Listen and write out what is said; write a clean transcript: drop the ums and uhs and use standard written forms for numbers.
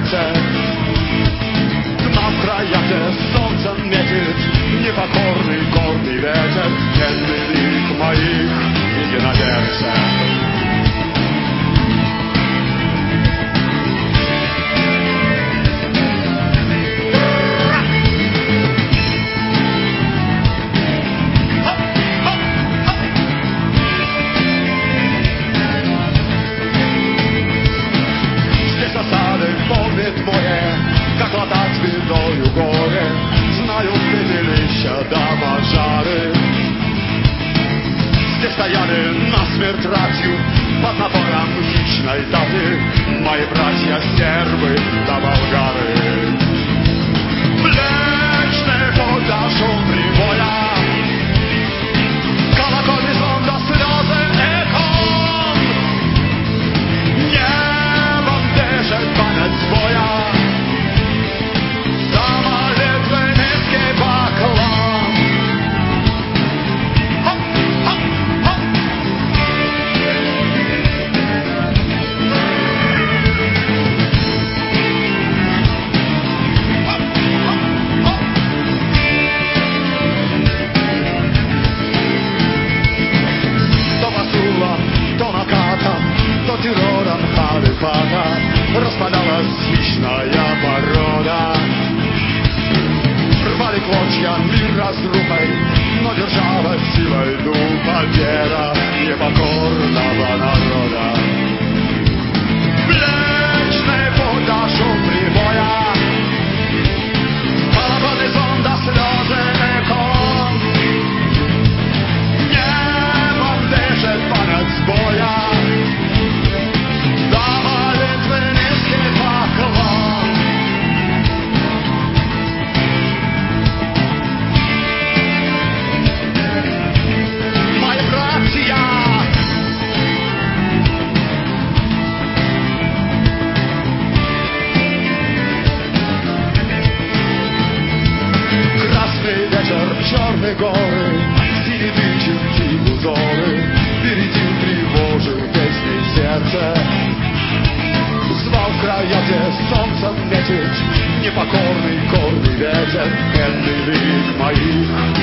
serce. Mam w krajach, gdzie słońcem mieczyć niepokorny, gorny wieczór. Kiedy lich moich idzie na wiersze. Как латать звездою горы, знаю, пепелища до пожары. Здесь стояли насмерть ратью под напором хищной даты мои братья сербы да болгары. Млечный вода, шум прибоя, колокольный звон до слезы эхом. Небом дышит память боя. Тирором халифата распадалась хищная порода. Рвали клочья мир разрухой, но держалась силой духа вера непокорного народа. Млечный путь до шум прибоя, колокольный звон до слезы эхом. Небом дышит память боя. Черные горы, синие черти узоры, впереди тревожил песней сердце. Звал в края, где солнцем метит непокорный горный ветер. Бедный лик моих